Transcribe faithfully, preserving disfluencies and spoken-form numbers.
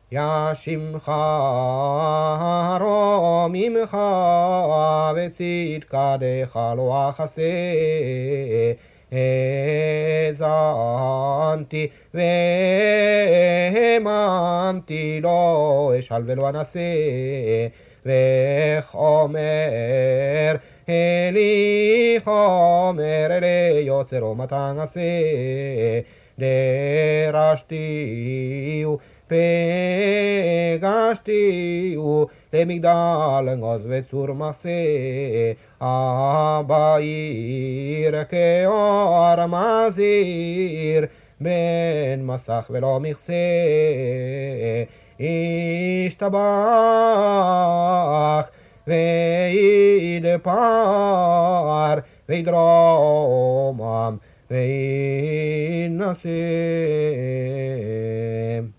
ישימך רוממך וצדקתך לא אחסה האזנתי והאמנתי לא אשאל ולא אנסה וחומר אלי חומר אלי יוצר ומתן עשה דרשתי פגשתי למגדל עוז וצור מחסה הבעיר כאור מזהיר בין מסך ולא מכסה ישתבח וידפר וידרומם וינשא